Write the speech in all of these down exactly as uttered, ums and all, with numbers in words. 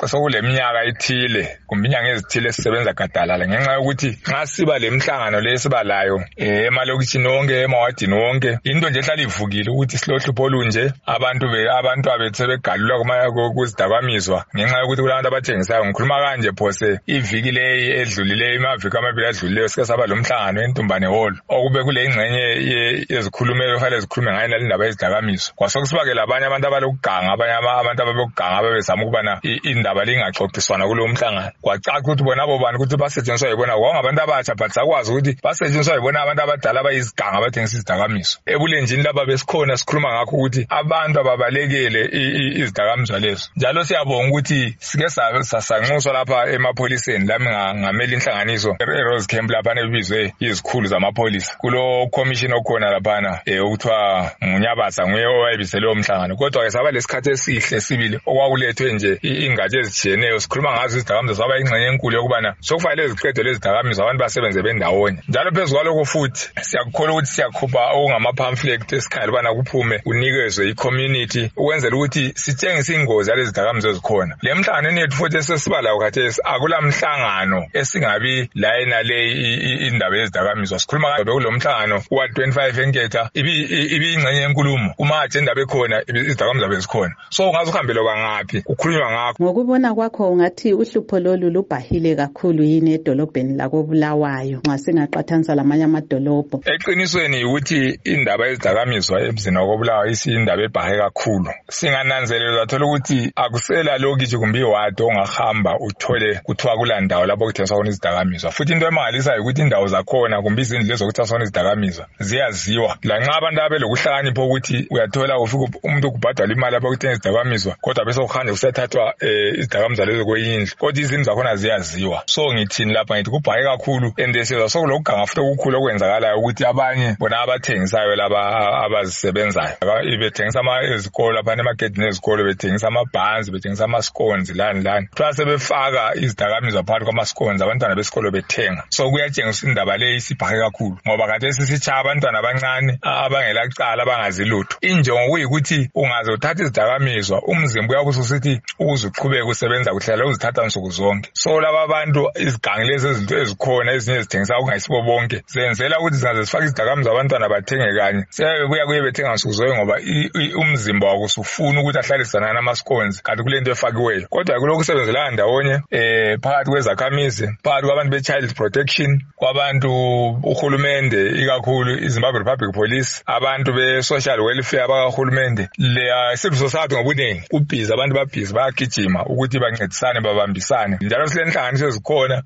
sokuleminyaka ithile kumbe inyanga ezithile sisebenza gadalala ngenxa yokuthi nxa siba lemhlangano lesiba layo emalokishini wonke emawadini wonke into nje ehlala ivukile ukuthi silohlupho olunje abantu be abantu abethu sebegalulwa kumaya kuzidakamizwa ngenxa yokuthi kulabantu abathengisayo ngikhuluma kanje phose iviki leyi edlulileyo imaviki amabili adlulileyo sike saba lomhlangano eNtumbane Hall okube kule ingxenye yezikhulumelo kufanele zikhulume ngayo nalindaba yezidakamizwa kwasokusibake labanye abantu abalokuganga abanye abantu ababekuganga babezama ukubana indaba lingaxoxiswana kulo mhlangano kwacaca ukuthi bona abo bantu ukuthi basetshenziswa yibona kwabantu abatsha but sakwazi ukuthi basetshenziswa yibona abantu abadala abayiziganga abathengisa izidakamizwa ebulenjini laba besikhona sikhuluma ngakho ukuthi abantu ababalekele izidakamizwa lezo njalo siyabonga ukuthi sike sasanxuswa lapha emapholiseni lami ngamela inhlanganiso eRose Camp lapha nebizwe izikhulu zamapholisa kulo commission okhona lapha eh ukuthiwa nguNyabaza nguye owayebisele umhlangano kodwa ke saba lesikhathi esihle sibili okwakulethwe nje ingatshe ezitshiyeneyo sikhuluma ngazo izidakamizwa saba ingxenye enkulu yokubana sokufanele iziqedo lezidakamizwa abantu basebenze bendawonye njalo phezulu kwalokho futhi siyakholwa ukuthi siyakhupha okungama pamphlet esikhaya ubana kuphume unikezwe i-community ukwenzela ukuthi sitshengise ingozi yalezi zidakamizwa ezikhona le mhlangano yethu futhi esesiba layo khathesi akula mhlangano esingabi la enale indaba yezidakamizwa sikhuluma ngabe kulo mhlangano wa twenty-five enketha ibi ibi ingxenye enkulumo kuma agenda bekhona izidakamizwa bezikhona so ungaze uhambele kwangaphi ukukhulunywa ngakho ngokubona kwakho ungathi uhlupho lolu lubhahile kakhulu yini edolobheni lako Bulawayo nxa singaqathanisa lamanye amadolobho eqinisweni ukuthi indaba yezidakamizwa emzini wako Bulawayo isindaba ebhahe kakhulu singananzelela thola ukuthi akusela lokithi kumbe iwadi ongahamba uthole kuthiwa kulandawo lapho kuthengiswa khona izidakamizwa futhi into emangalisayo ukuthi indawo zakhona kumbe izindlu lezo kuthengiswa khona izidakamizwa ziyaziwa lanxa abantu abelokuhlakanipha ukuthi uyathola ufika umuntu kubhadala imali lapho kuthenga izidakamizwa kodwa bese kuhanje kusathathwa izidakamizwa lezo kwenyindlu kodwa izindlu zakhona ziyaziwa so ngithini lapha ngithi kubhaye kakhulu endesizwa sokulokuganga futhi okukhulu okwenzakalayo ukuthi abanye bona abathengisayo laba abazisebenzayo bethengisa ama ezikolo lapha emagedini ezikolo bethengisa amabhanzi bethengisa amascones lani lani kuthiwa sebefaka izidakamizwa phakathi kwamascones abantwana besikolo bethenga so kuyatshengisa indaba le isibhahe kakhulu ngoba kade sisitshaya abantwana abancane abangelacala abangazilutho injongo kuyikuthi ungaze uthatha izidakamizwa umzimba uyabususithi ukuze uqhubeke usebenza kuhlela uzithatha nsuku zonke so laba abantu izigangi lezi ezinto ezikhona ezinye zithengisa okungayisibo bonke zenzela ukuthi zingaze zifake izidakamizwa abantwana bathenge kanye sebebuya kuye bethenga nsuku zonke ngoba umzimba wako usufuna ukuthi ahlalisana namascones kanti kulento efakiweyo kodwa kuloko kusebenzela ndawonye eh phakathi kwezakhamizi phakathi kwabantu be-child protection kwabantu uhulumende ikakhulu iZimbabwe Republic Police abantu be-social welfare abakahulumende le civil society ngobunengi kubhizi abantu babhizi bayagijima ukuthi bancedisane babambisane njalo silenhlanganiso ezikhona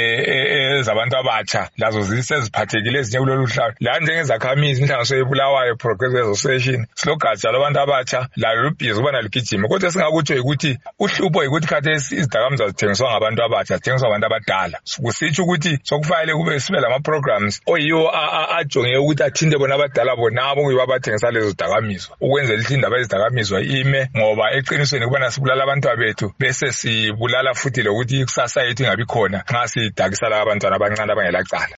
eh ezabantu abatsha lazo ziseziphathekile ezinye kulolu hlalo la njengezakhamizi inhlanganiso yeBulawayo Progressive Association silogatsha labantu abatsha lalo lubhizi ubana ligijima kodwa singakutsho ukuthi uhlupho ukuthi khathesi izidakamizwa zithengiswa ngabantu abatsha zithengiswa abantu abadala kusitsho ukuthi sokufanele kube sibe lama programs oyiwo ajonge ukuthi athinte bona abadala bonabo kuyiwa abathengisa lezo zidakamizwa ukwenzela ukuthi indaba yezidakamizwa ime ngoba eqinisweni kubana sibulala abantu abethu bese sibulala futhi lokuthi ikusasa yethu ingabi khona nxa sidakisa laba abantwana abancane abangelacala